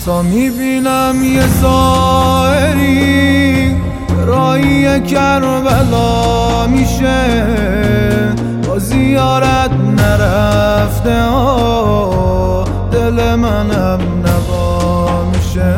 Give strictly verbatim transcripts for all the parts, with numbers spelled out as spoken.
تا میبینم یه زائری راهی کربلا میشه، با زیارت نرفته ها دل منم نوا میشه.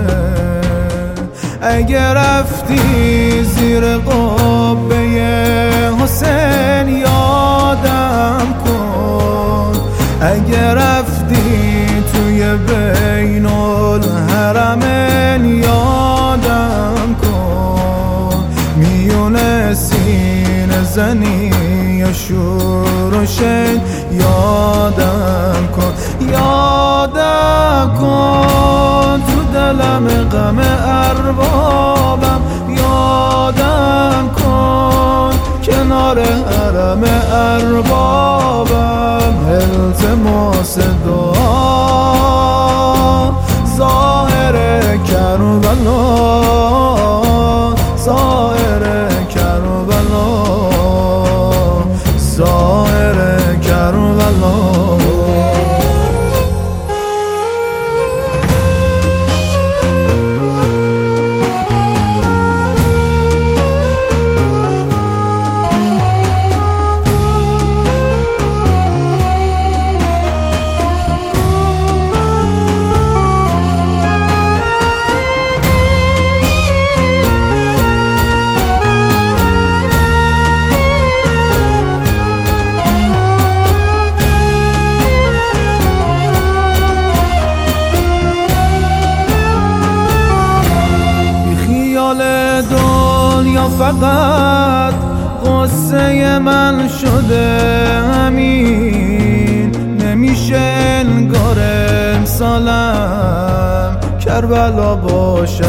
اگه رفتی زیر قبه حسین یادم کن، اگه رفتی توی بین الحرمین یادم کن، میونه سینه زنی یا شور و شین یادم کن، یادم کن تو دلم غم اربابم، یادم کن کنار حرم اربابم. التماس دعا ظاهر کربلا، ظاهر کربلا، ظاهر کربلا. دنیا فقط قصه من شده همین، نمیشه انگار امسالم کربلا باشه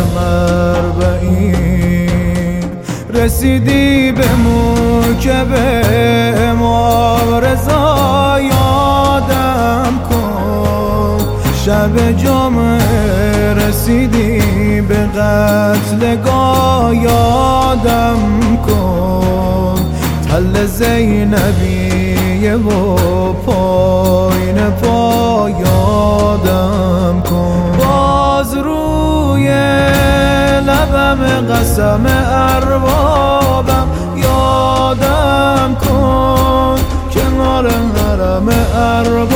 مربعین. رسیدی به موکب امام رضا یادم کن، شب جمعه رسیدی به قتلگاه یادم کن، تل زینبیه و پایین پا یادم کن. باز روی لبم قسم اربابم یادم کن، کنار حرم اربابم.